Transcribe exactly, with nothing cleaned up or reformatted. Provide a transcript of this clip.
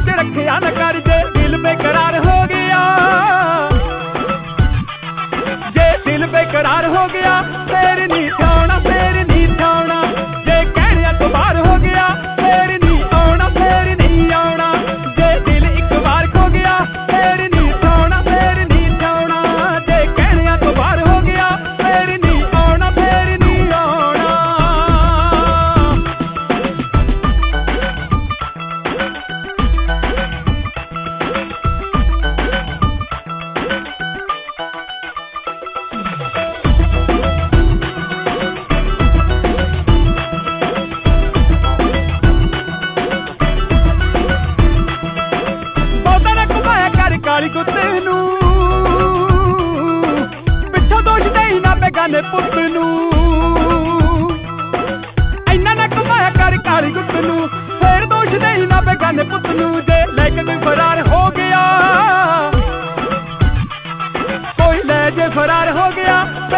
च रखिया न कर जे दिल बेकरार हो गया, जे दिल बेकरार हो गया फिर नहीं आउणा, फिर नहीं आउणा। जे कहने तो बाहर हो गया फिर नहीं आउणा, फिर नहीं आउणा। जे दिल एक बार खो गया फिर नहीं आउणा, फिर नहीं आउणा। जे कहने तो बाहर हो गया फिर नहीं आउणा, फिर नहीं आउणा। काली कुत्ते नू पिछों दोष दई ना बेगाने पुत नू, इन्ना ना कमाया कर काली कुत्ते नू फिर दोष दई ना बेगाने पुत नू। जे लेके कोई फरार हो गया, कोई ले जे फरार हो गया